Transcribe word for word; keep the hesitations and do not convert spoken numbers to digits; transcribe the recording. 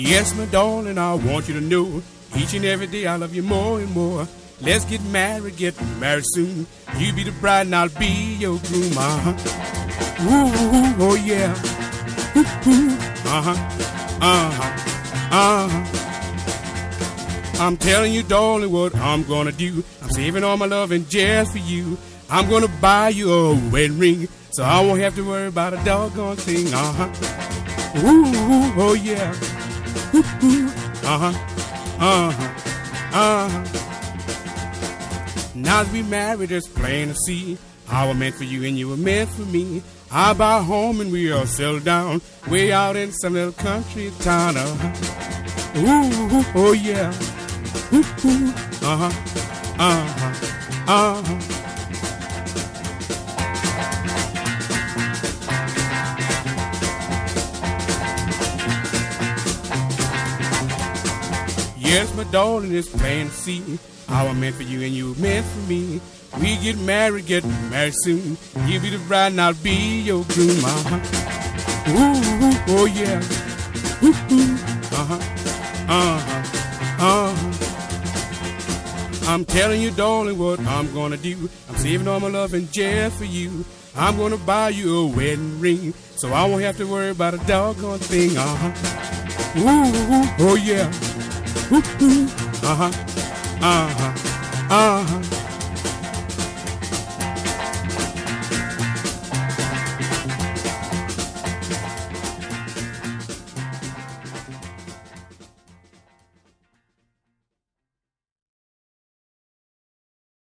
Yes, my darling, I want you to know each and every day I love you more and more. Let's get married, get married soon. You be the bride and I'll be your groom. Uh-huh. Ooh, oh yeah. Ooh, uh-huh. Uh-huh. Uh-huh. I'm telling you, darling, what I'm gonna do. I'm saving all my loving just for you. I'm gonna buy you a wedding ring, so I won't have to worry about a doggone thing. Uh-huh. Ooh, oh yeah. Ooh, uh-huh. Uh-huh. Uh-huh. Now that we married, it's plain to see how I meant for you and you were meant for me. I buy a home and we all settle down way out in some little country town. Uh-huh. Ooh, oh yeah. Ooh, uh-huh. Uh-huh. Uh-huh. Yes, my darling, it's plain to see how I meant for you and you were meant for me. We get married, get married soon. You be the bride and I'll be your groom. Uh-huh. Ooh, oh yeah. Ooh, uh-huh. Uh-huh. Uh-huh. I'm telling you, darling, what I'm gonna do. I'm saving all my loving just for you. I'm gonna buy you a wedding ring, so I won't have to worry about a doggone thing. Uh-huh. Ooh, oh yeah. Ooh, uh-huh. Uh-huh. Uh-huh.